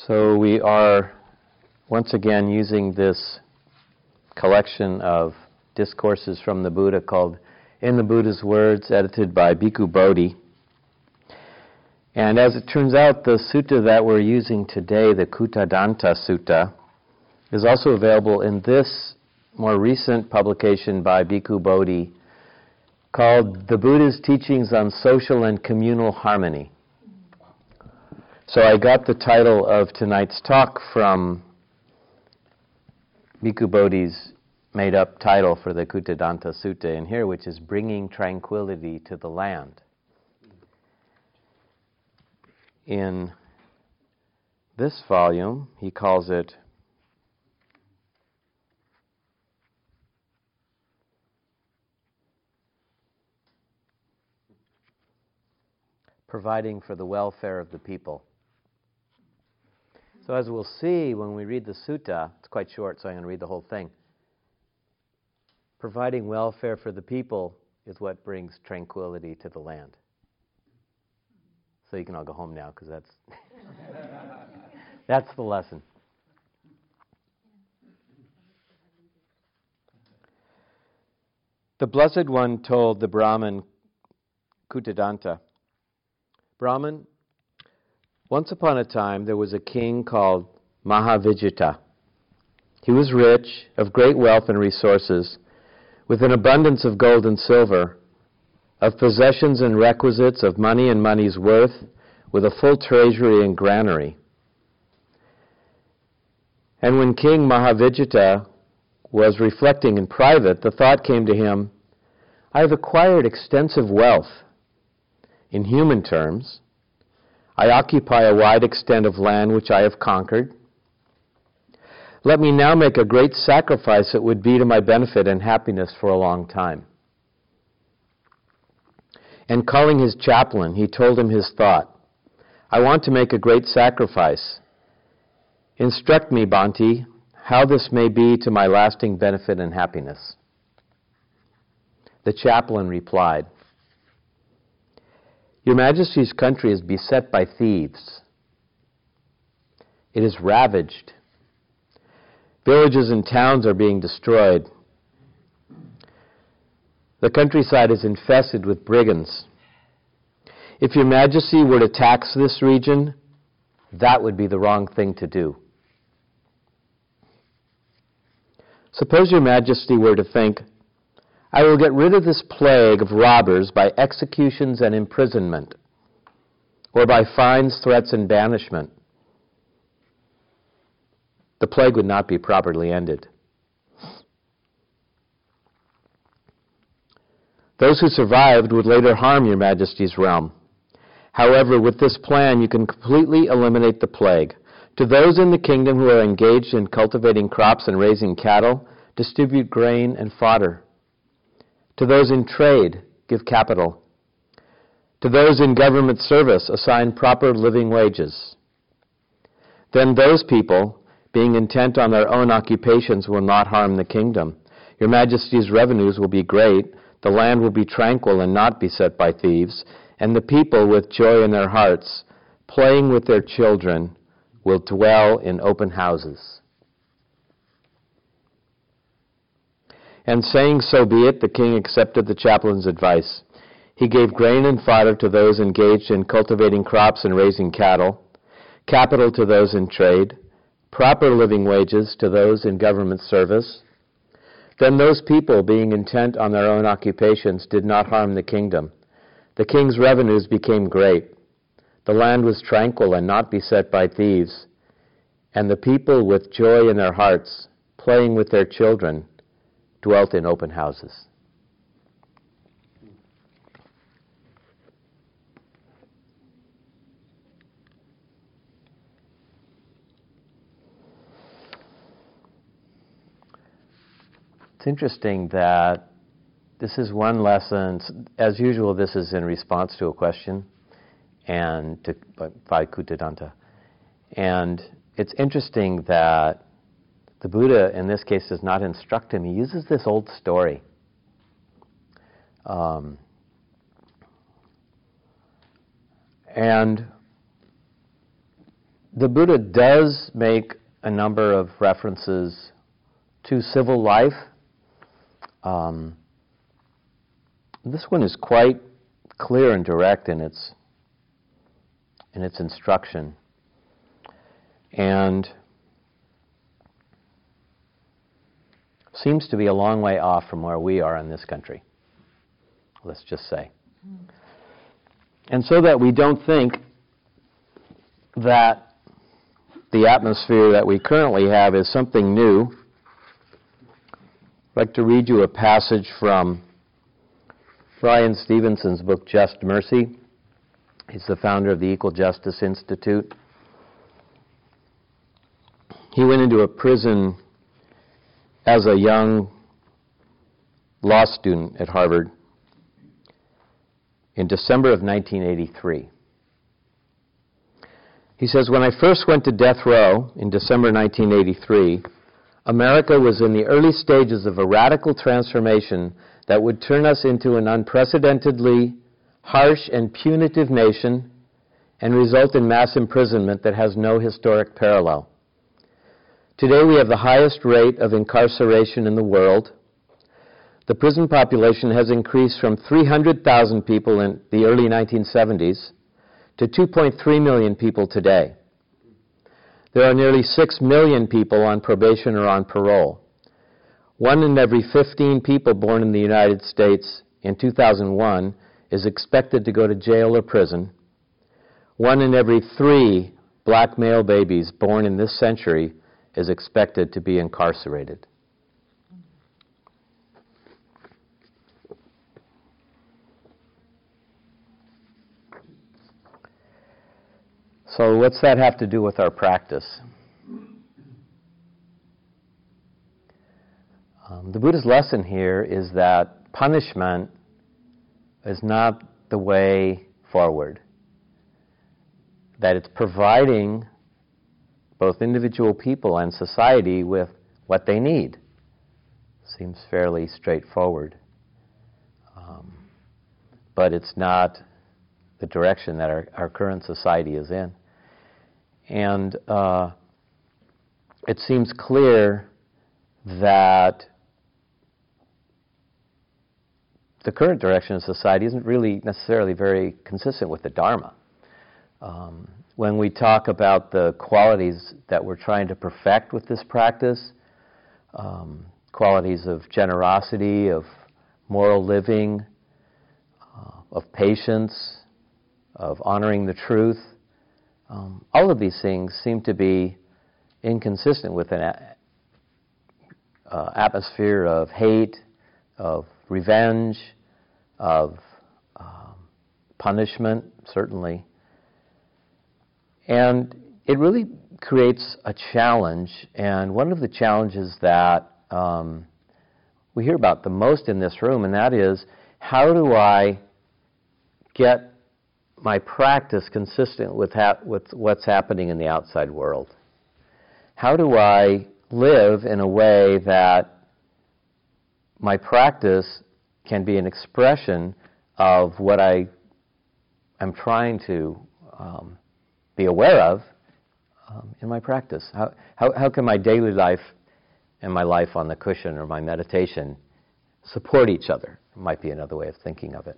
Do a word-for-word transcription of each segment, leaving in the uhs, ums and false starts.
So we are once again using this collection of discourses from the Buddha called In the Buddha's Words, edited by Bhikkhu Bodhi. And as it turns out, the sutta that we're using today, the Kuttadanta Sutta, is also available in this more recent publication by Bhikkhu Bodhi called The Buddha's Teachings on Social and Communal Harmony. So I got the title of tonight's talk from Bhikkhu Bodhi's made-up title for the Kuttadanta Sutta in here, which is Bringing Tranquility to the Land. In this volume, he calls it Providing for the Welfare of the People. So as we'll see when we read the sutta, it's quite short, so I'm going to read the whole thing. Providing welfare for the people is what brings tranquility to the land. So you can all go home now, because that's that's the lesson. The Blessed One told the Brahmin Kuttadanta, Brahmin, once upon a time there was a king called Mahavijita. He was rich, of great wealth and resources, with an abundance of gold and silver, of possessions and requisites, of money and money's worth, with a full treasury and granary. And when King Mahavijita was reflecting in private, the thought came to him, I have acquired extensive wealth. In human terms, I occupy a wide extent of land which I have conquered. Let me now make a great sacrifice that would be to my benefit and happiness for a long time. And calling his chaplain, he told him his thought. I want to make a great sacrifice. Instruct me, Bhante, how this may be to my lasting benefit and happiness. The chaplain replied, Your Majesty's country is beset by thieves. It is ravaged. Villages and towns are being destroyed. The countryside is infested with brigands. If Your Majesty were to tax this region, that would be the wrong thing to do. Suppose Your Majesty were to think, I will get rid of this plague of robbers by executions and imprisonment, or by fines, threats, and banishment. The plague would not be properly ended. Those who survived would later harm Your Majesty's realm. However, with this plan, you can completely eliminate the plague. To those in the kingdom who are engaged in cultivating crops and raising cattle, distribute grain and fodder. To those in trade, give capital. To those in government service, assign proper living wages. Then those people, being intent on their own occupations, will not harm the kingdom. Your Majesty's revenues will be great, the land will be tranquil and not beset by thieves, and the people, with joy in their hearts, playing with their children, will dwell in open houses. And saying, so be it, the king accepted the chaplain's advice. He gave grain and fodder to those engaged in cultivating crops and raising cattle, capital to those in trade, proper living wages to those in government service. Then those people, being intent on their own occupations, did not harm the kingdom. The king's revenues became great. The land was tranquil and not beset by thieves. And the people, with joy in their hearts, playing with their children, dwelt in open houses. It's interesting that this is one lesson. As usual, this is in response to a question and to, by Kuttadanta. And it's interesting that the Buddha, in this case, does not instruct him. He uses this old story. Um, and the Buddha does make a number of references to civil life. Um, this one is quite clear and direct in its in its instruction, and seems to be a long way off from where we are in this country, let's just say. And so that we don't think that the atmosphere that we currently have is something new, I'd like to read you a passage from Bryan Stevenson's book, Just Mercy. He's the founder of the Equal Justice Institute. He went into a prison as a young law student at Harvard in December of nineteen eighty-three. He says, "When I first went to death row in December nineteen eighty-three, America was in the early stages of a radical transformation that would turn us into an unprecedentedly harsh and punitive nation and result in mass imprisonment that has no historic parallel. Today we have the highest rate of incarceration in the world. The prison population has increased from three hundred thousand people in the early nineteen seventies to two point three million people today. There are nearly six million people on probation or on parole. One in every fifteen people born in the United States in two thousand one is expected to go to jail or prison. One in every three black male babies born in this century is expected to be incarcerated." So what's that have to do with our practice? Um, the Buddha's lesson here is that punishment is not the way forward. That it's providing both individual people and society with what they need. Seems fairly straightforward. Um, but it's not the direction that our, our current society is in. And uh, it seems clear that the current direction of society isn't really necessarily very consistent with the Dharma. Um, when we talk about the qualities that we're trying to perfect with this practice, um, qualities of generosity, of moral living, uh, of patience, of honoring the truth, um, all of these things seem to be inconsistent with an a- uh, atmosphere of hate, of revenge, of um, punishment, certainly. And it really creates a challenge, and one of the challenges that um, we hear about the most in this room, and that is, how do I get my practice consistent with, ha- with what's happening in the outside world? How do I live in a way that my practice can be an expression of what I am trying to um, be aware of um, in my practice? How, how, how can my daily life and my life on the cushion or my meditation support each other? Might be another way of thinking of it.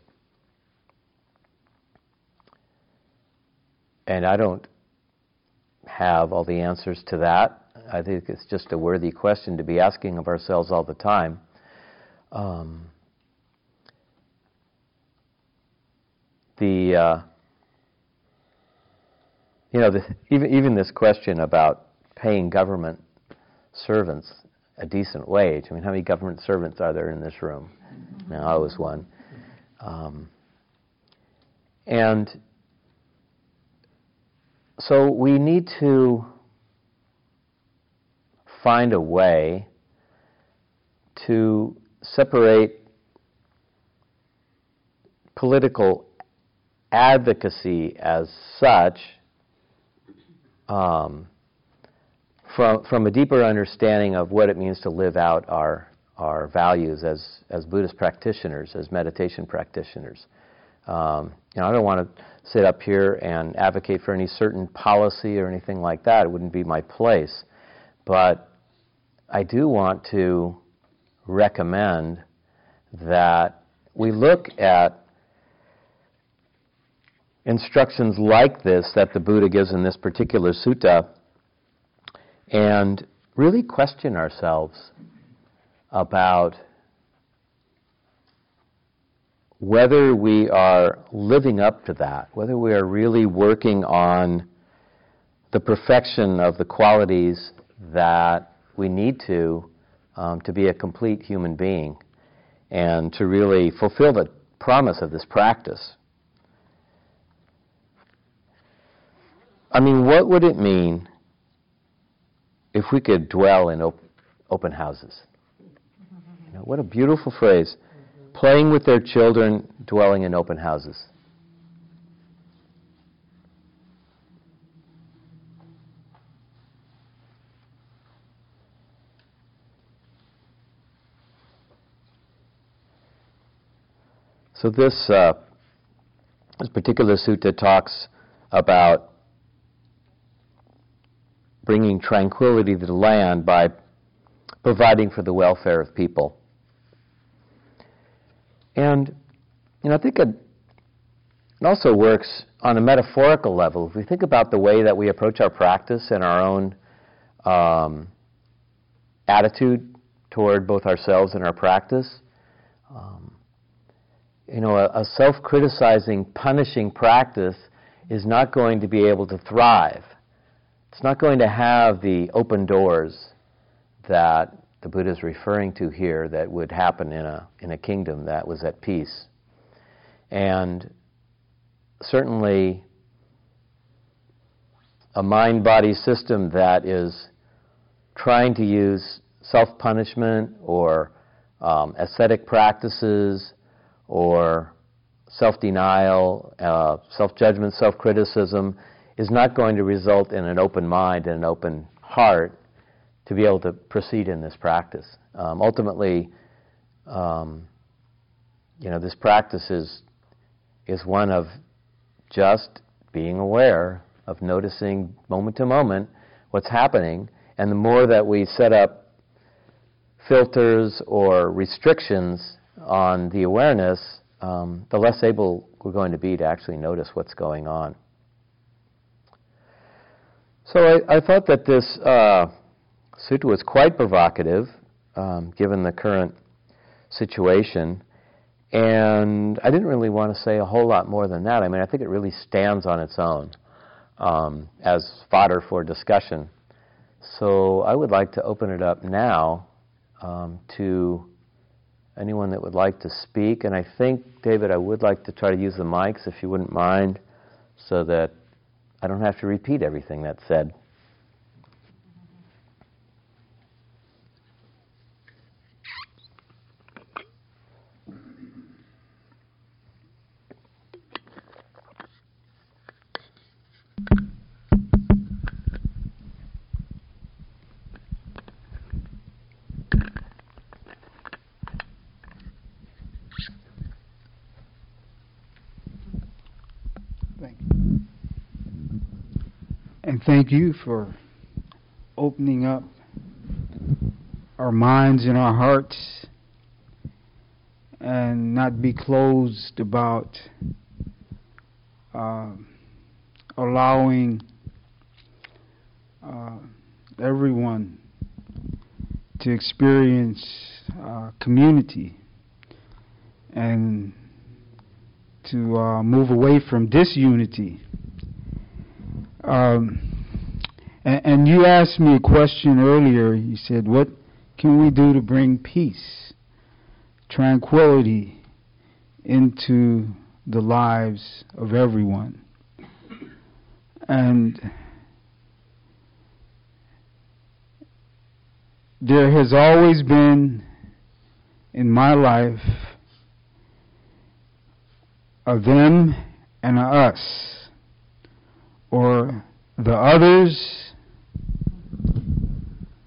And I don't have all the answers to that. I think it's just a worthy question to be asking of ourselves all the time. Um, the uh, you know, the, even even this question about paying government servants a decent wage. I mean, how many government servants are there in this room? Now, I was one. Um, and so we need to find a way to separate political advocacy as such um, from from a deeper understanding of what it means to live out our our values as as Buddhist practitioners, as meditation practitioners. Um, you know, I don't want to sit up here and advocate for any certain policy or anything like that. It wouldn't be my place. But I do want to recommend that we look at instructions like this that the Buddha gives in this particular sutta and really question ourselves about whether we are living up to that, whether we are really working on the perfection of the qualities that we need to um, to be a complete human being and to really fulfill the promise of this practice. I mean, what would it mean if we could dwell in op- open houses? You know, what a beautiful phrase. Playing with their children, dwelling in open houses. So this, uh, this particular sutta talks about bringing tranquility to the land by providing for the welfare of people. And, you know, I think it, it also works on a metaphorical level. If we think about the way that we approach our practice and our own um, attitude toward both ourselves and our practice, um, you know, a, a self-criticizing, punishing practice is not going to be able to thrive. It's not going to have the open doors that the Buddha is referring to here that would happen in a in a kingdom that was at peace. And certainly a mind-body system that is trying to use self-punishment or um, ascetic practices or self-denial, uh, self-judgment, self-criticism is not going to result in an open mind and an open heart to be able to proceed in this practice. Um, ultimately, um, you know, this practice is, is one of just being aware of noticing moment to moment what's happening, and the more that we set up filters or restrictions on the awareness, um, the less able we're going to be to actually notice what's going on. So I, I thought that this uh, sutta was quite provocative, um, given the current situation, and I didn't really want to say a whole lot more than that. I mean, I think it really stands on its own um, as fodder for discussion. So I would like to open it up now um, to anyone that would like to speak, and I think, David, I would like to try to use the mics, if you wouldn't mind, so that I don't have to repeat everything that's said. Thank you. And thank you for opening up our minds and our hearts and not be closed about uh, allowing uh, everyone to experience uh, community and to uh, move away from disunity. Um, and, and you asked me a question earlier. You said, what can we do to bring peace, tranquility into the lives of everyone? And there has always been in my life a them and a us, or the others,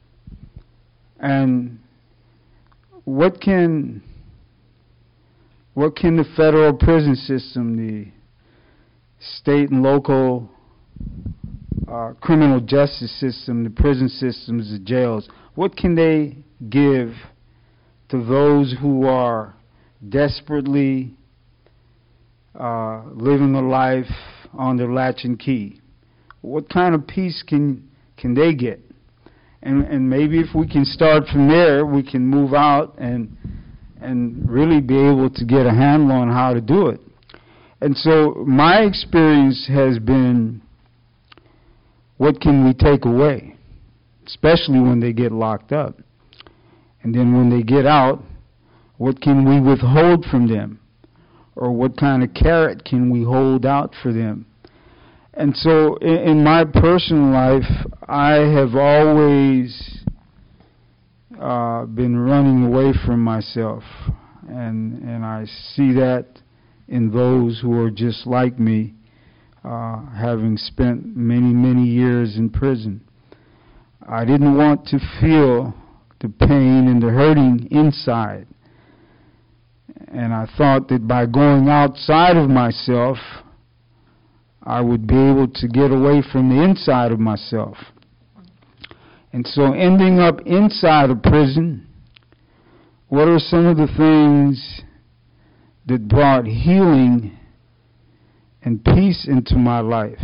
and what can what can the federal prison system, the state and local uh, criminal justice system, the prison systems, the jails, what can they give to those who are desperately uh, living a life on their latch and key? What kind of peace can can they get? And and maybe if we can start from there, we can move out and and really be able to get a handle on how to do it. And so my experience has been, what can we take away, especially when they get locked up? And then when they get out, what can we withhold from them? Or what kind of carrot can we hold out for them? And so in, in my personal life, I have always uh, been running away from myself. And, and I see that in those who are just like me, uh, having spent many, many years in prison. I didn't want to feel the pain and the hurting inside. And I thought that by going outside of myself, I would be able to get away from the inside of myself. And so ending up inside of prison, what are some of the things that brought healing and peace into my life?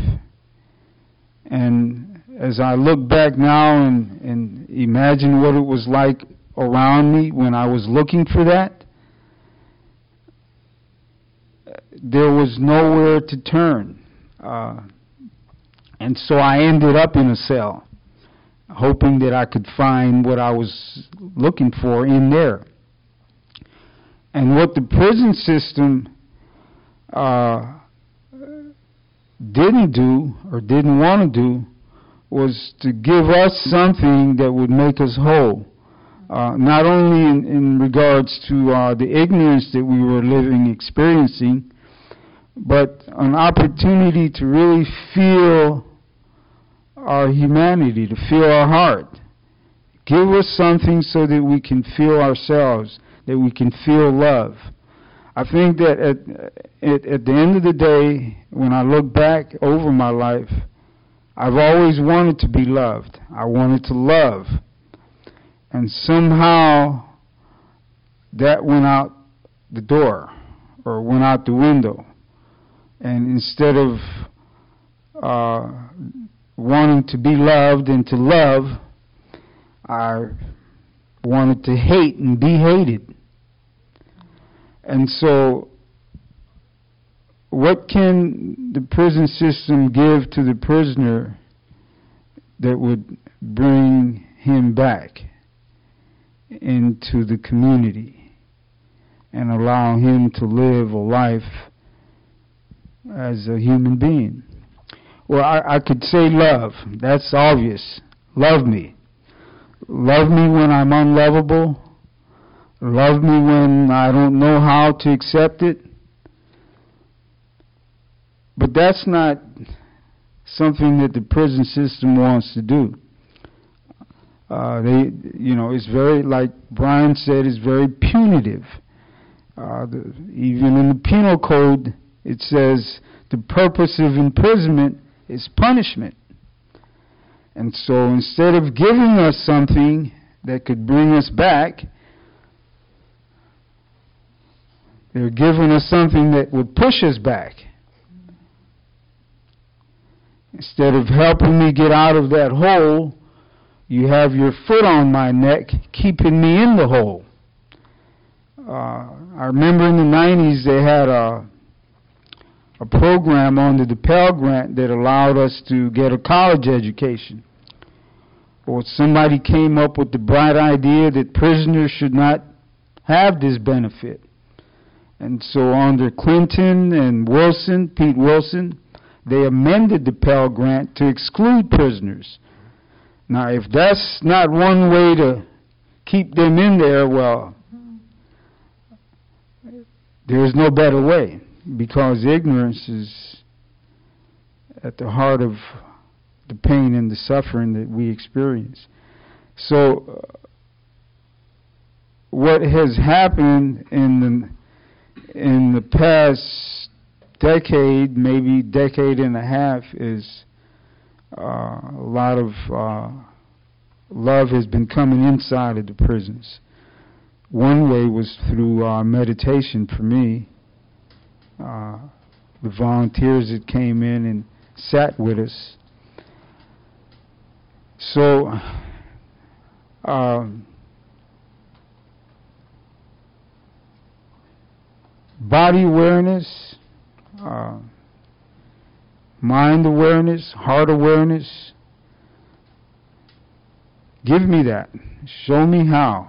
And as I look back now and, and imagine what it was like around me when I was looking for that, there was nowhere to turn. Uh, and so I ended up in a cell, hoping that I could find what I was looking for in there. And what the prison system uh, didn't do or didn't want to do was to give us something that would make us whole. Uh, not only in, in regards to uh, the ignorance that we were living, experiencing, but an opportunity to really feel our humanity, to feel our heart. Give us something so that we can feel ourselves, that we can feel love. I think that at, at, at the end of the day, when I look back over my life, I've always wanted to be loved. I wanted to love. And somehow that went out the door or went out the window. And instead of uh, wanting to be loved and to love, I wanted to hate and be hated. And so what can the prison system give to the prisoner that would bring him back into the community and allow him to live a life as a human being? Well, I, I could say love. That's obvious. Love me. Love me when I'm unlovable. Love me when I don't know how to accept it. But that's not something that the prison system wants to do. Uh, they, you know, it's very, like Brian said, it's very punitive. Uh, the, even in the penal code, it says the purpose of imprisonment is punishment. And so instead of giving us something that could bring us back, they're giving us something that would push us back. Instead of helping me get out of that hole, you have your foot on my neck, keeping me in the hole. Uh, I remember in the nineties they had a a program under the Pell Grant that allowed us to get a college education. Or somebody came up with the bright idea that prisoners should not have this benefit. And so under Clinton and Wilson, Pete Wilson, they amended the Pell Grant to exclude prisoners. Now, if that's not one way to keep them in there, well, there's no better way, because ignorance is at the heart of the pain and the suffering that we experience. So, uh, what has happened in in the past decade, maybe decade and a half, is uh, a lot of uh, love has been coming inside of the prisons. One way was through uh, meditation for me. Uh, the volunteers that came in and sat with us. So, uh, body awareness, uh, mind awareness, heart awareness. Give me that. Show me how.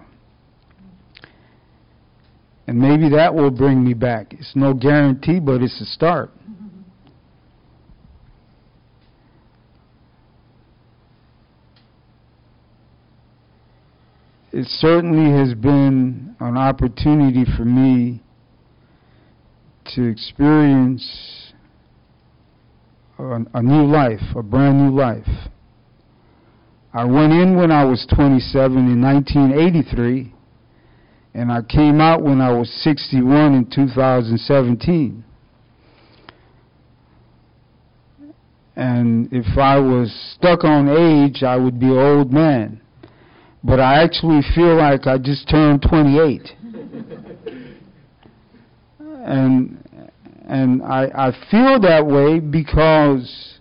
And maybe that will bring me back. It's no guarantee, but it's a start. It certainly has been an opportunity for me to experience a, a new life, a brand new life. I went in when I was twenty-seven in nineteen eighty-three, and I came out when I was sixty-one in two thousand seventeen. And if I was stuck on age, I would be an old man. But I actually feel like I just turned twenty-eight. and and I, I feel that way because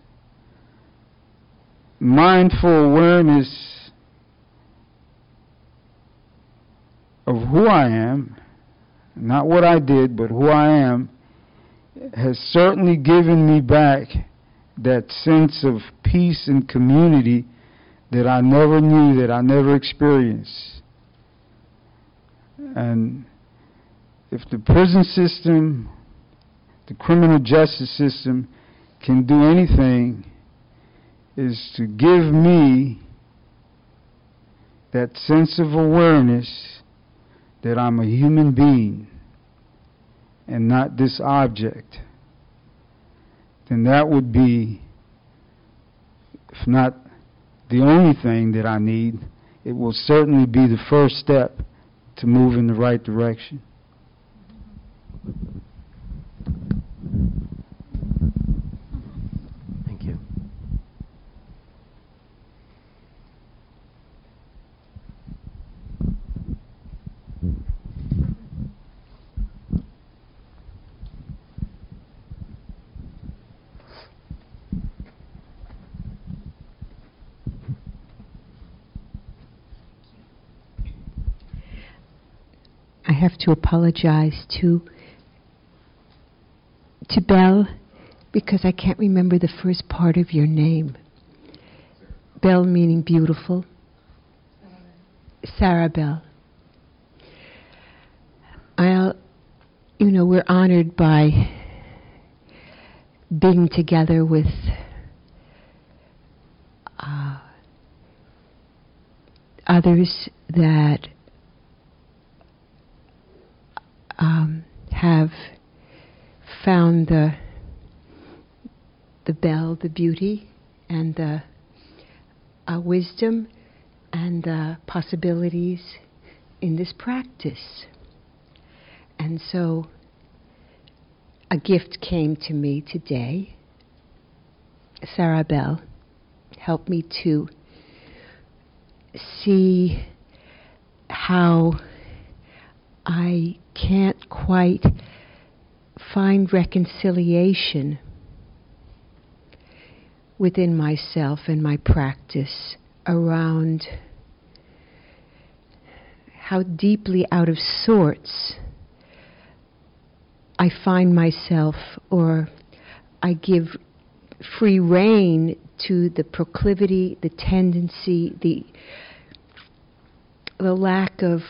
mindful awareness of who I am, not what I did, but who I am, has certainly given me back that sense of peace and community that I never knew, that I never experienced. And if the prison system, the criminal justice system, can do anything, is to give me that sense of awareness that I'm a human being and not this object, then that would be, if not the only thing that I need, it will certainly be the first step to move in the right direction. Thank you. I have to apologize to to Belle because I can't remember the first part of your name. Belle meaning beautiful. Sarah Belle. I'll, you know, we're honored by being together with uh, others that Um, have found the the bell, the beauty, and the uh, wisdom and the possibilities in this practice. And so a gift came to me today. Sarah Belle helped me to see how I can't quite find reconciliation within myself and my practice around how deeply out of sorts I find myself, or I give free rein to the proclivity, the tendency, the the lack of,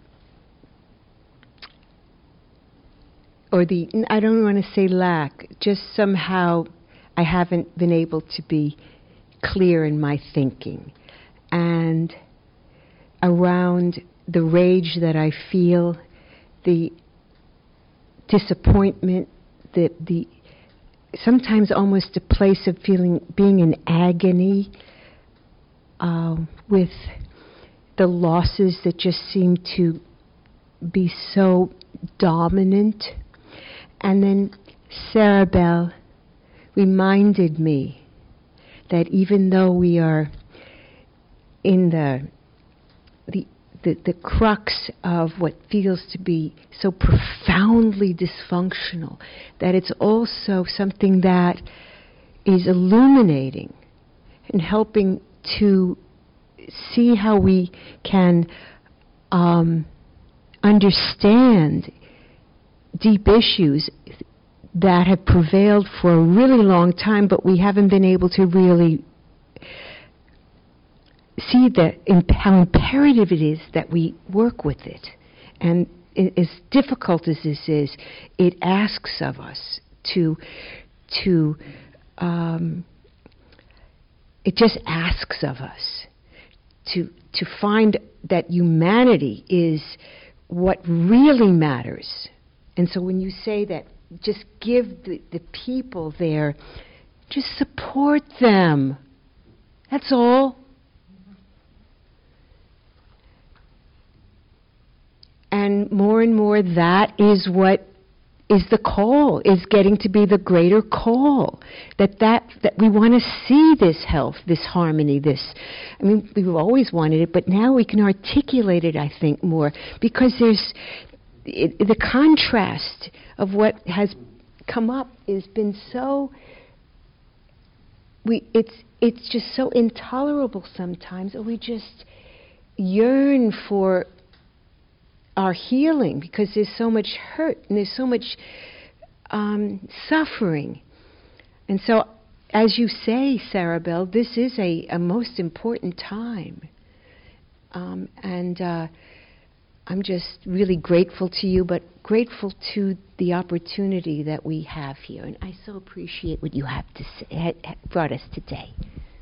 or the, I don't want to say lack, just somehow I haven't been able to be clear in my thinking. And around the rage that I feel, the disappointment, the the sometimes almost a place of feeling, being in agony uh, with the losses that just seem to be so dominant. And then Sarah Bell reminded me that even though we are in the the the, the crux of what feels to be so profoundly dysfunctional, that it's also something that is illuminating and helping to see how we can um, understand deep issues that have prevailed for a really long time, but we haven't been able to really see that imp- how imperative it is that we work with it. And I- as difficult as this is, it asks of us to to um, it just asks of us to to find that humanity is what really matters. And so when you say that, just give the, the people there, just support them. That's all. And more and more, that is what is the call, is getting to be the greater call. That that, that we want to see this health, this harmony, this... I mean, we've always wanted it, but now we can articulate it, I think, more. Because there's... It, the contrast of what has come up has been so... We, it's, it's just so intolerable sometimes, and we just yearn for our healing, because there's so much hurt and there's so much um, suffering. And so, as you say, Sarah Bell, this is a, a most important time. Um, and uh, I'm just really grateful to you, but grateful to the opportunity that we have here. And I so appreciate what you have to say, ha, ha, brought us today.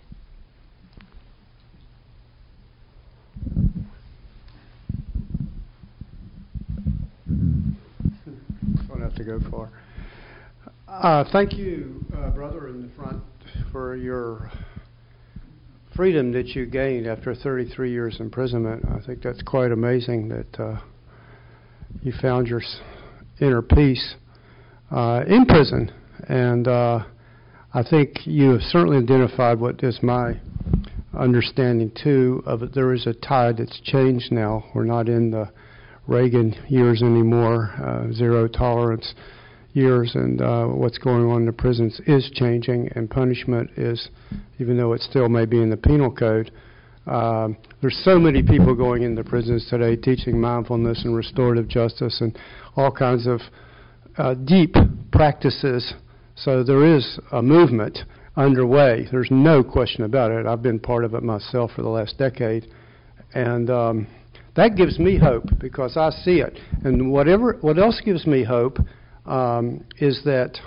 Don't have to go far. Uh, thank you, uh, brother in the front, for your freedom that you gained after thirty-three years imprisonment. I think that's quite amazing that uh, you found your inner peace uh, in prison. And uh, I think you have certainly identified what is my understanding, too, of it. There is a tide that's changed now. We're not in the Reagan years anymore, uh, zero tolerance years, and uh, what's going on in the prisons is changing, and punishment is, even though it still may be in the penal code, um, there's so many people going into prisons today teaching mindfulness and restorative justice and all kinds of uh, deep practices. So there is a movement underway. There's no question about it. I've been part of it myself for the last decade, and um, that gives me hope, because I see it. And whatever, what else gives me hope um, is that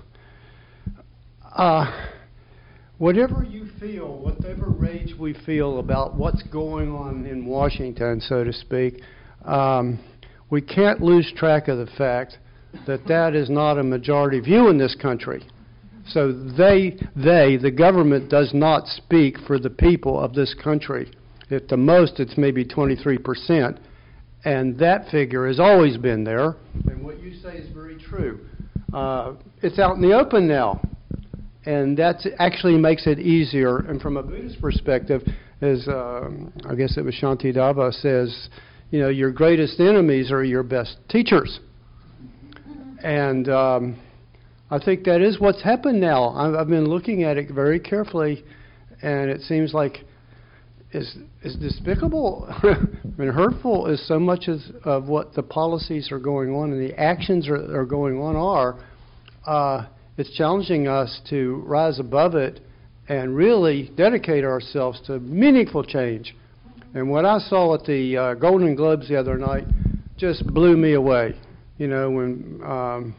uh, whatever you feel, whatever rage we feel about what's going on in Washington, so to speak, um, we can't lose track of the fact that that is not a majority view in this country. So they, they, the government, does not speak for the people of this country. At the most, it's maybe twenty-three percent, and that figure has always been there. And what you say is very true. Uh, it's out in the open now, and that actually makes it easier. And from a Buddhist perspective, as uh, I guess it was Shantideva says, you know, your greatest enemies are your best teachers. And um, I think that is what's happened now. I've, I've been looking at it very carefully, and it seems like Is is despicable and hurtful as so much as of what the policies are going on and the actions are, are going on are. Uh, it's challenging us to rise above it and really dedicate ourselves to meaningful change. And what I saw at the uh, Golden Globes the other night just blew me away. You know, when um,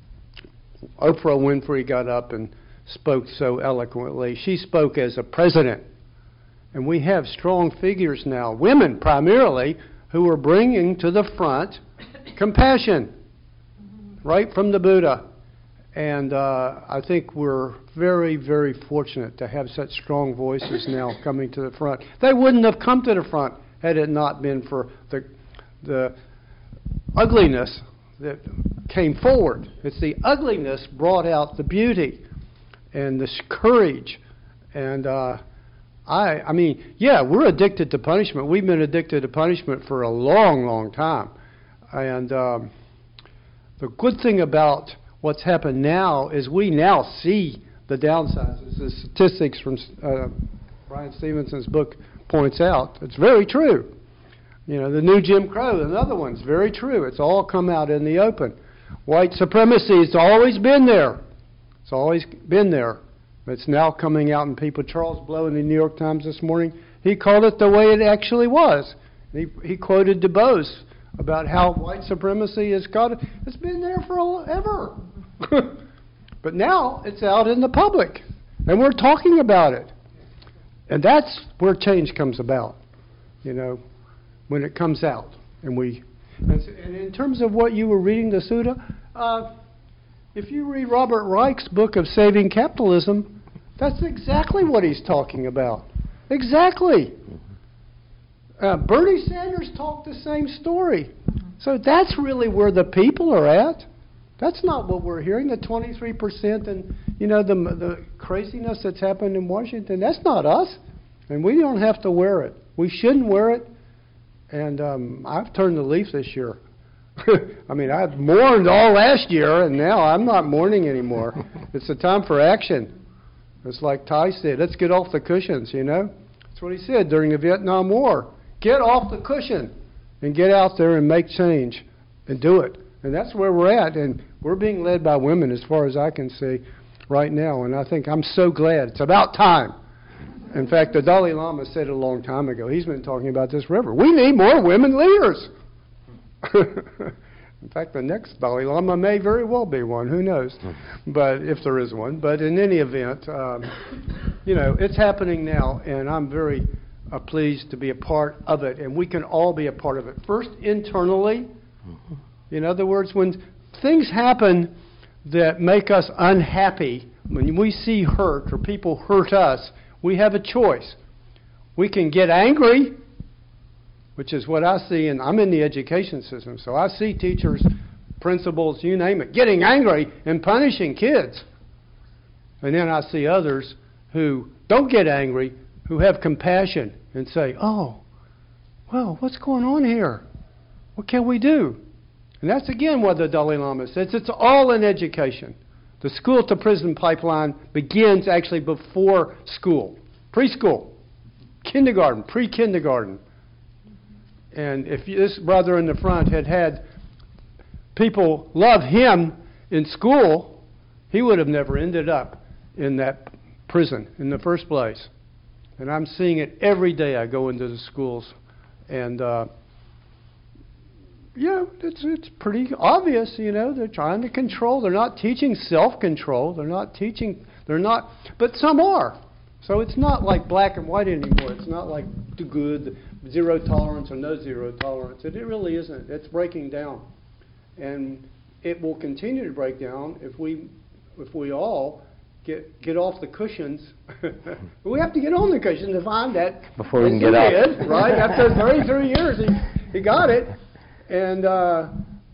Oprah Winfrey got up and spoke so eloquently, she spoke as a president. And we have strong figures now, women primarily, who are bringing to the front compassion, right from the Buddha. And uh, I think we're very, very fortunate to have such strong voices now coming to the front. They wouldn't have come to the front had it not been for the, the ugliness that came forward. It's the ugliness brought out the beauty and this courage. And uh, I, I mean, yeah, we're addicted to punishment. We've been addicted to punishment for a long, long time. And um, the good thing about what's happened now is we now see the downsides. As the statistics from uh, Brian Stevenson's book points out, it's very true. You know, the new Jim Crow, another one's very true. It's all come out in the open. White supremacy, it's always been there. It's always been there. It's now coming out in people. Charles Blow in the New York Times this morning, he called it the way it actually was. He, he quoted Du Bois about how white supremacy has got, it's been there forever. But now it's out in the public, and we're talking about it. And that's where change comes about, you know, when it comes out. And we, and in terms of what you were reading, the Sutta, uh, if you read Robert Reich's book of Saving Capitalism, that's exactly what he's talking about. Exactly. Uh, Bernie Sanders talked the same story. So that's really where the people are at. That's not what we're hearing, the twenty-three percent and, you know, the the craziness that's happened in Washington. That's not us. And we don't have to wear it. We shouldn't wear it. And um, I've turned the leaf this year. I mean, I've mourned all last year, and now I'm not mourning anymore. It's a time for action. It's like Ty said, let's get off the cushions, you know. That's what he said during the Vietnam War. Get off the cushion and get out there and make change and do it. And that's where we're at. And we're being led by women as far as I can see right now. And I think I'm so glad. It's about time. In fact, the Dalai Lama said it a long time ago. He's been talking about this river. We need more women leaders. In fact, the next Dalai Lama may very well be one. Who knows? But if there is one. But in any event, um, you know, it's happening now, and I'm very uh, pleased to be a part of it. And we can all be a part of it. First, internally. In other words, when things happen that make us unhappy, when we see hurt or people hurt us, we have a choice. We can get angry, which is what I see, and I'm in the education system, so I see teachers, principals, you name it, getting angry and punishing kids. And then I see others who don't get angry, who have compassion and say, oh, well, what's going on here? What can we do? And that's again what the Dalai Lama says. It's all in education. The school to prison pipeline begins actually before school, preschool, kindergarten, pre-kindergarten. And if this brother in the front had had people love him in school, he would have never ended up in that prison in the first place. And I'm seeing it every day I go into the schools. And, uh, you know, it's, it's pretty obvious, you know, they're trying to control. They're not teaching self-control. They're not teaching, they're not, but some are. So it's not like black and white anymore. It's not like the good, zero tolerance or no zero tolerance. It, it really isn't. It's breaking down. And it will continue to break down if we if we all get get off the cushions. We have to get on the cushions to find that. Before we can get up. Did, right? After thirty-three years, he, he got it. And uh,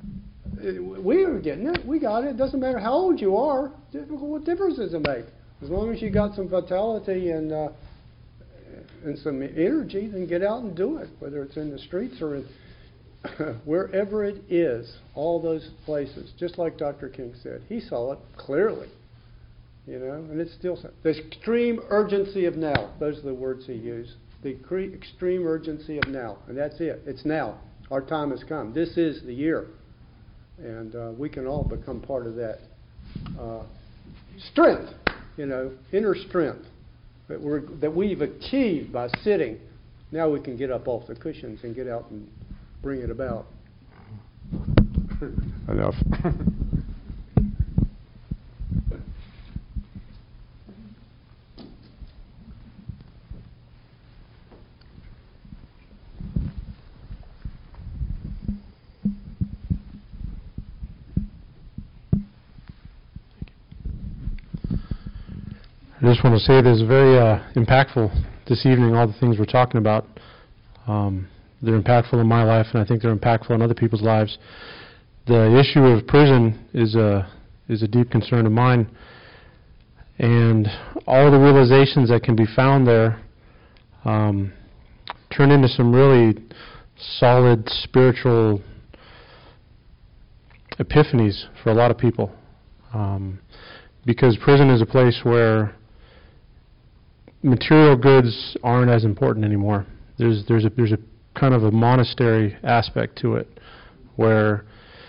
we were getting it. We got it. It doesn't matter how old you are. What difference does it make? As long as you got some vitality and uh, and some energy, then get out and do it, whether it's in the streets or in wherever it is, all those places. Just like Doctor King said. He saw it clearly, you know, and it's still the extreme urgency of now. Those are the words he used. The cre- extreme urgency of now. And that's it. It's now. Our time has come. This is the year. And uh, we can all become part of that. Uh, strength. You know, inner strength that, we're, that we've achieved by sitting. Now we can get up off the cushions and get out and bring it about. Enough. I just want to say this is very uh, impactful this evening, all the things we're talking about. Um, they're impactful in my life, and I think they're impactful in other people's lives. the issue of prison is a is a deep concern of mine, and all the realizations that can be found there um, turn into some really solid spiritual epiphanies for a lot of people, um, because prison is a place where material goods aren't as important anymore. There's there's a there's a kind of a monastery aspect to it, where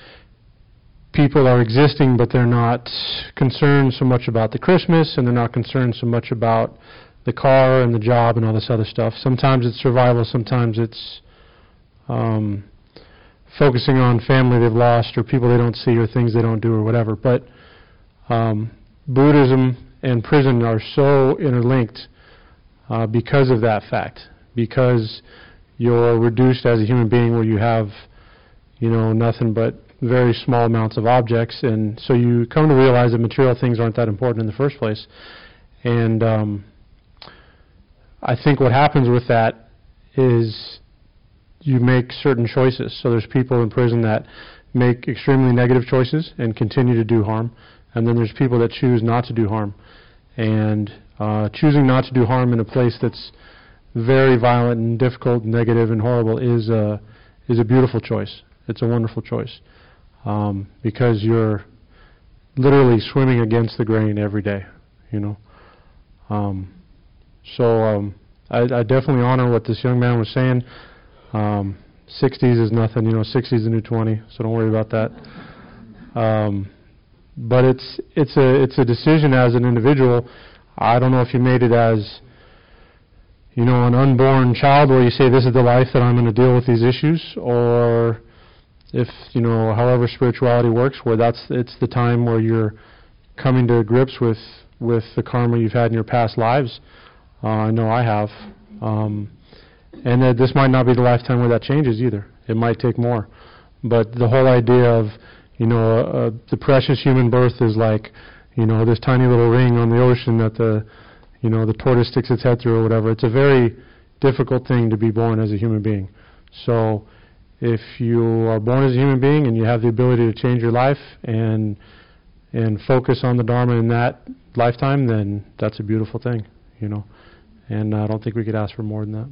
people are existing, but they're not concerned so much about the Christmas, and they're not concerned so much about the car and the job and all this other stuff. Sometimes it's survival, sometimes it's um, focusing on family they've lost or people they don't see or things they don't do or whatever. But um, Buddhism and prison are so interlinked uh, because of that fact, because you're reduced as a human being where you have, you know, nothing but very small amounts of objects, and so you come to realize that material things aren't that important in the first place. And um, I think what happens with that is you make certain choices. So there's people in prison that make extremely negative choices and continue to do harm, and then there's people that choose not to do harm. And uh, choosing not to do harm in a place that's very violent and difficult, and negative and horrible is a, is a beautiful choice. It's a wonderful choice. Um, because you're literally swimming against the grain every day, you know. Um, so um, I, I definitely honor what this young man was saying. Um, sixties is nothing, you know. sixties is the new twenty, so don't worry about that. Um, but it's it's a it's a decision as an individual. I don't know if you made it as, you know, an unborn child where you say this is the life that I'm going to deal with these issues, or if, you know, however spirituality works, where that's it's the time where you're coming to grips with, with the karma you've had in your past lives. Uh, I know I have. Um, and that this might not be the lifetime where that changes either. It might take more. But the whole idea of, you know, uh, the precious human birth is like, you know, this tiny little ring on the ocean that the, you know, the tortoise sticks its head through or whatever. It's a very difficult thing to be born as a human being. So if you are born as a human being and you have the ability to change your life and and focus on the Dharma in that lifetime, then that's a beautiful thing, you know. And I don't think we could ask for more than that.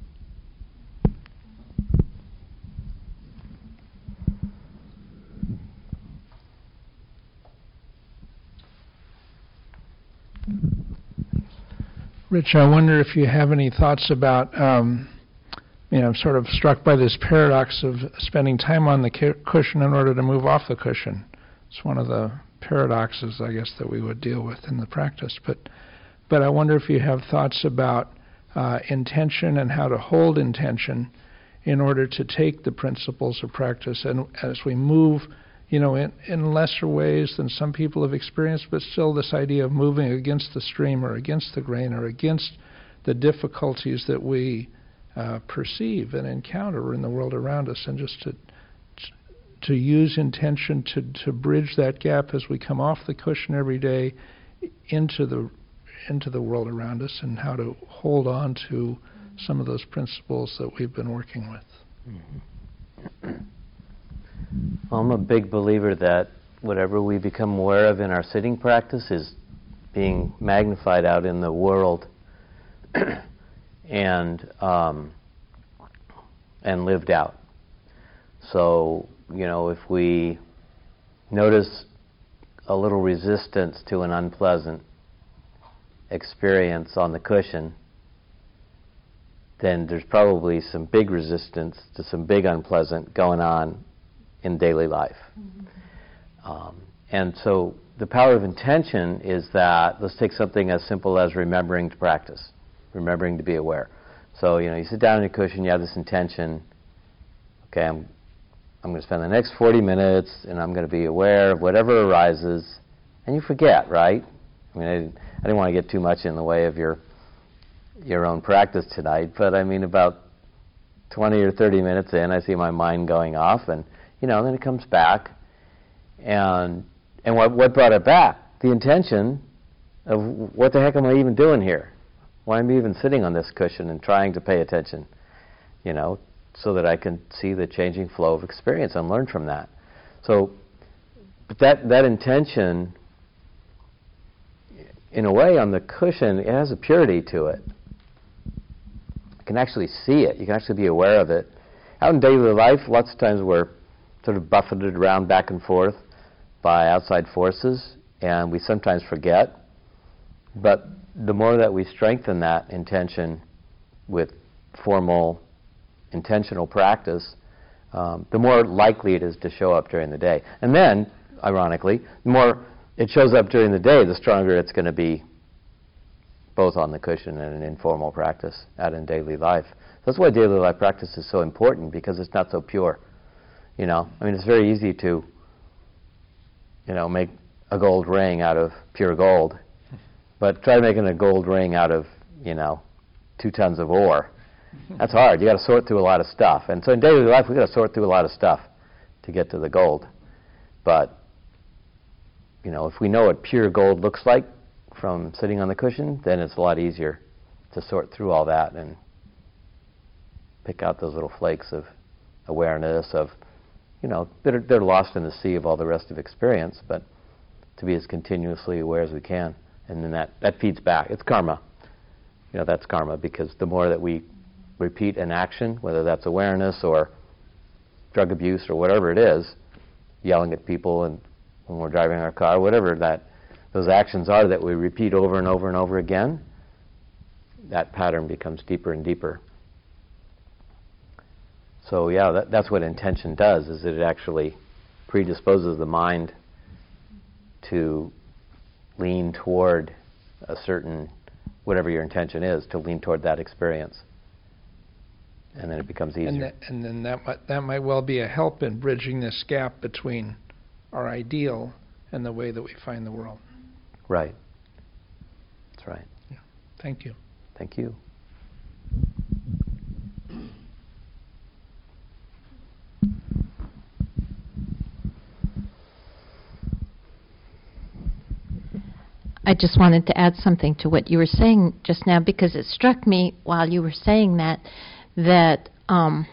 Rich, I wonder if you have any thoughts about, um, you know, I'm sort of struck by this paradox of spending time on the cu- cushion in order to move off the cushion. It's one of the paradoxes, I guess, that we would deal with in the practice. But, but I wonder if you have thoughts about uh, intention and how to hold intention in order to take the principles of practice, and as we move, you know, in, in lesser ways than some people have experienced, but still this idea of moving against the stream or against the grain or against the difficulties that we uh, perceive and encounter in the world around us, and just to to use intention to, to bridge that gap as we come off the cushion every day into the into the world around us, and how to hold on to some of those principles that we've been working with. Mm-hmm. Well, I'm a big believer that whatever we become aware of in our sitting practice is being magnified out in the world and um, and lived out. So, you know, if we notice a little resistance to an unpleasant experience on the cushion, then there's probably some big resistance to some big unpleasant going on in daily life. Mm-hmm. Um, and so the power of intention is that, let's take something as simple as remembering to practice, remembering to be aware. So, you know, you sit down on your cushion, you have this intention, okay, I'm I'm going to spend the next forty minutes and I'm going to be aware of whatever arises, and you forget, right? I mean, I didn't, I didn't want to get too much in the way of your your own practice tonight, but I mean, about twenty or thirty minutes in, I see my mind going off, and you know, then it comes back, and and what what brought it back? The intention of what the heck am I even doing here? Why am I even sitting on this cushion and trying to pay attention? You know, so that I can see the changing flow of experience and learn from that. So, but that, that intention, in a way, on the cushion, it has a purity to it. You can actually see it. You can actually be aware of it. Out in daily life, lots of times we're sort of buffeted around back and forth by outside forces, and we sometimes forget. But the more that we strengthen that intention with formal, intentional practice, um, the more likely it is to show up during the day. And then, ironically, the more it shows up during the day, the stronger it's going to be both on the cushion and in informal practice out in daily life. That's why daily life practice is so important, because it's not so pure. You know, I mean, it's very easy to, you know, make a gold ring out of pure gold, but try making a gold ring out of, you know, two tons of ore. That's hard. You got to sort through a lot of stuff, and so in daily life we got to sort through a lot of stuff to get to the gold. But you know, if we know what pure gold looks like from sitting on the cushion, then it's a lot easier to sort through all that and pick out those little flakes of awareness of, you know, they're, they're lost in the sea of all the rest of experience, but to be as continuously aware as we can. And then that, that feeds back. It's karma. You know, that's karma, because the more that we repeat an action, whether that's awareness or drug abuse or whatever it is, yelling at people and when we're driving our car, whatever that those actions are that we repeat over and over and over again, that pattern becomes deeper and deeper. So yeah, that, that's what intention does, is that it actually predisposes the mind to lean toward a certain, whatever your intention is, to lean toward that experience. And then it becomes easier. And, that, and then that might, that might well be a help in bridging this gap between our ideal and the way that we find the world. Right. That's right. Yeah. Thank you. Thank you. I just wanted to add something to what you were saying just now, because it struck me while you were saying that, that um,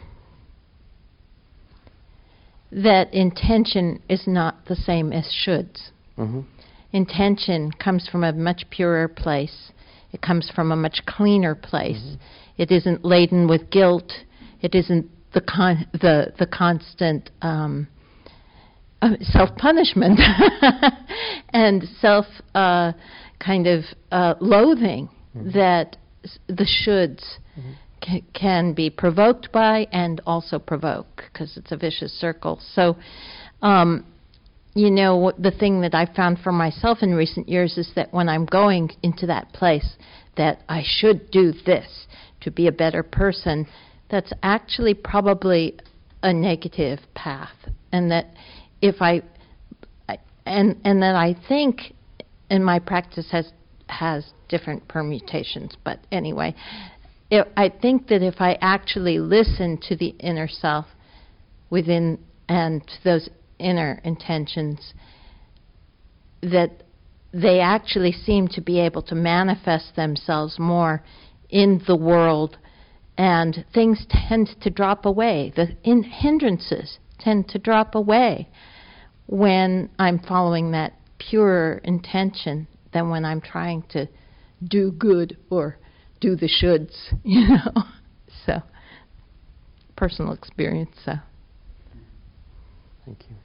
that intention is not the same as shoulds. Mm-hmm. Intention comes from a much purer place. It comes from a much cleaner place. Mm-hmm. It isn't laden with guilt. It isn't the con- the the constant um, uh, self-punishment and self uh, kind of uh, loathing mm-hmm. that s- the shoulds mm-hmm. ca- can be provoked by and also provoke, because it's a vicious circle. So, um, you know, the thing that I found for myself in recent years is that when I'm going into that place that I should do this to be a better person, that's actually probably a negative path. And that if I, I and and that I think, and my practice has has different permutations, but anyway, it, I think that if I actually listen to the inner self within and to those inner intentions, that they actually seem to be able to manifest themselves more in the world, and things tend to drop away. The in- hindrances tend to drop away when I'm following that pure intention than when I'm trying to do good or do the shoulds, you know. So, personal experience, so. Thank you.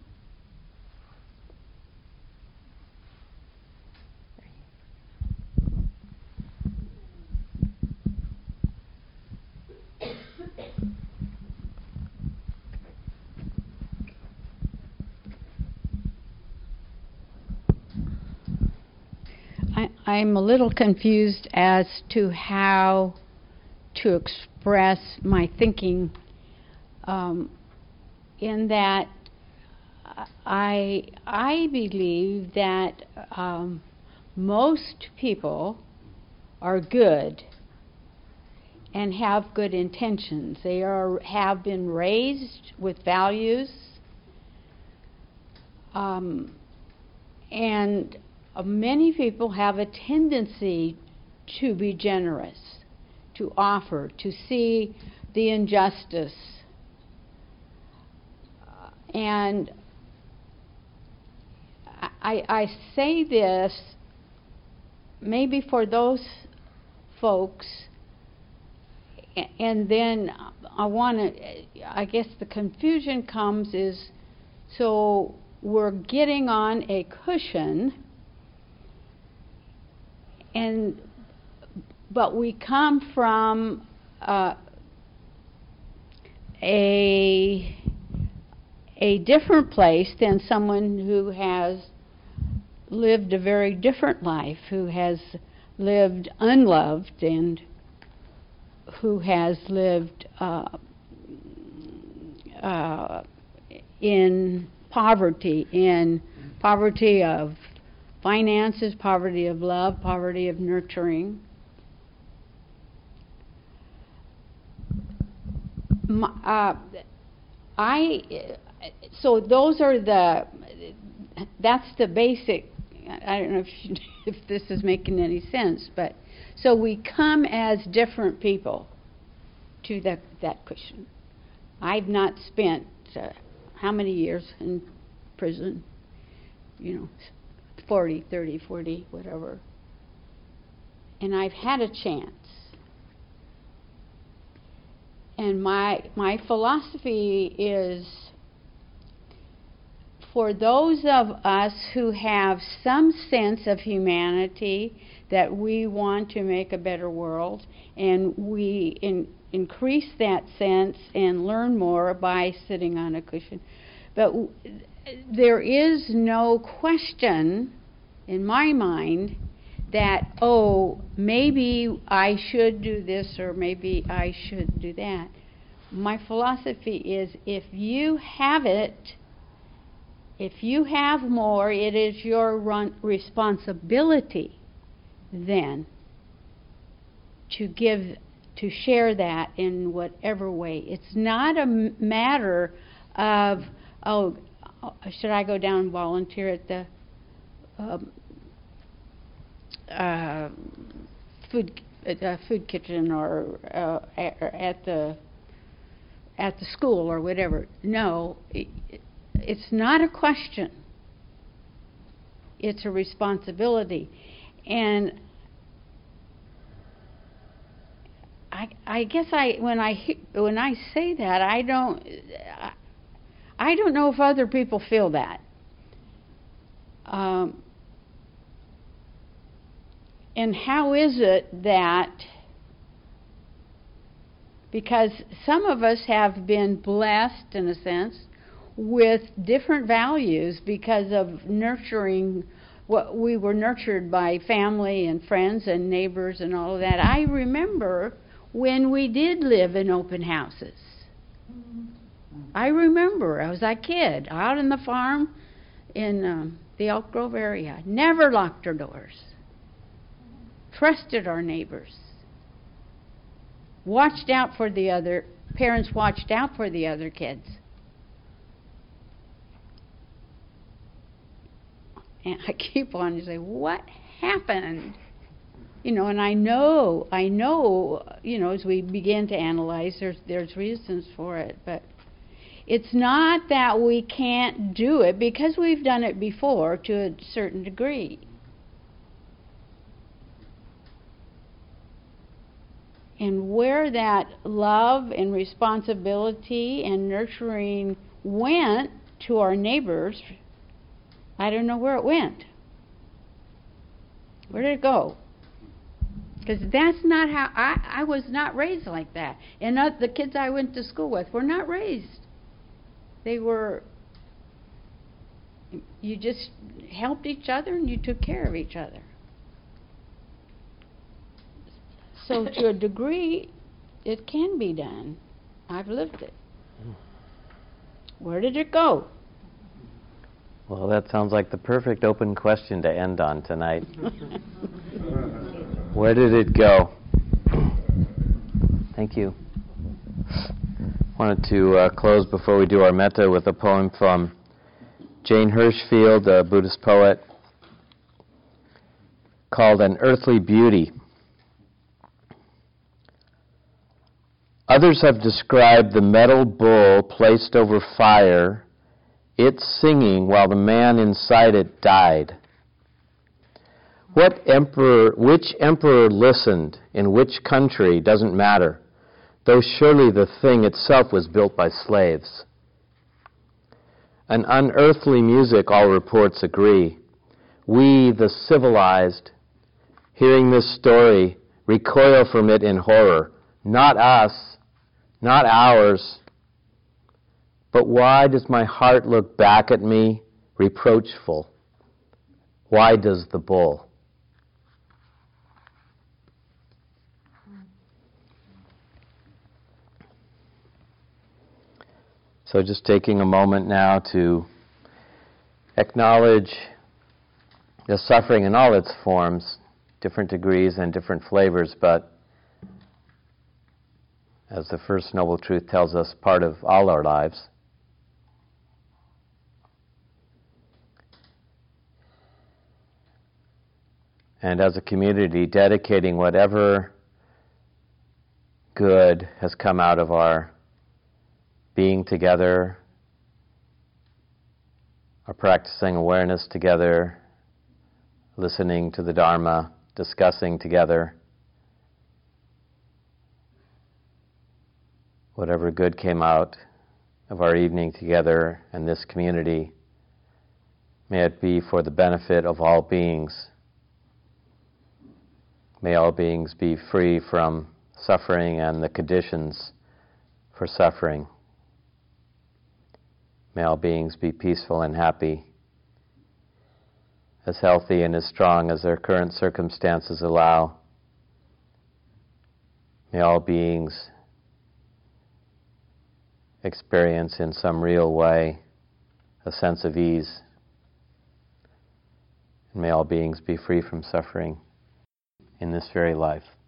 I, I'm a little confused as to how to express my thinking, um, in that I I believe that um, most people are good and have good intentions. They are have been raised with values, um, and uh, many people have a tendency to be generous, to offer, to see the injustice, uh, and I, I say this maybe for those folks, and then I want to, I guess the confusion comes is, so we're getting on a cushion, and but we come from uh, a a different place than someone who has lived a very different life, who has lived unloved and who has lived uh, uh, in poverty, in poverty of finances, poverty of love, poverty of nurturing. Uh, I so those are the that's the basic. I don't know if you, if this is making any sense, but so we come as different people to that that cushion. I've not spent uh, how many years in prison, you know, forty, thirty, forty, whatever. And I've had a chance. And my my philosophy is, for those of us who have some sense of humanity, that we want to make a better world, and we in, increase that sense and learn more by sitting on a cushion. But w- there is no question in my mind that, oh, maybe I should do this or maybe I should do that. My philosophy is, if you have it, if you have more, it is your run- responsibility then to give, to share that in whatever way. It's not a m- matter of, oh, should I go down and volunteer at the um, uh, food uh, food kitchen or uh, at, at the at the school or whatever. No, it, it's not a question. It's a responsibility. And I, I guess I when I when I say that, I don't I, I don't know if other people feel that. Um, and how is it that, because some of us have been blessed in a sense with different values because of nurturing. What we were nurtured by family and friends and neighbors and all of that. I remember when we did live in open houses. I remember I was a kid out in the farm in um, the Elk Grove area. Never locked our doors. Trusted our neighbors. Watched out for the other, parents watched out for the other kids. And I keep on to say, what happened? You know, and I know, I know, you know, as we begin to analyze, there's there's reasons for it, but it's not that we can't do it, because we've done it before to a certain degree. And where that love and responsibility and nurturing went to our neighbors, I don't know where it went. Where did it go? Because that's not how, I, I was not raised like that. And not, the kids I went to school with were not raised. They were, you just helped each other and you took care of each other. So to a degree, it can be done. I've lived it. Where did it go? Well, that sounds like the perfect open question to end on tonight. Where did it go? Thank you. Wanted to uh, close before we do our metta with a poem from Jane Hirshfield, a Buddhist poet, called An Earthly Beauty. Others have described the metal bull placed over fire its singing while the man inside it died. What emperor, which emperor listened in which country doesn't matter, though surely the thing itself was built by slaves. An unearthly music, all reports agree. We, the civilized, hearing this story, recoil from it in horror. Not us, not ours. But why does my heart look back at me, reproachful? Why does the bull? So just taking a moment now to acknowledge the suffering in all its forms, different degrees and different flavors, but as the First Noble Truth tells us, part of all our lives. And as a community, dedicating whatever good has come out of our being together, our practicing awareness together, listening to the Dharma, discussing together, whatever good came out of our evening together and this community, may it be for the benefit of all beings. May all beings be free from suffering and the conditions for suffering. May all beings be peaceful and happy, as healthy and as strong as their current circumstances allow. May all beings experience in some real way a sense of ease. And may all beings be free from suffering in this very life.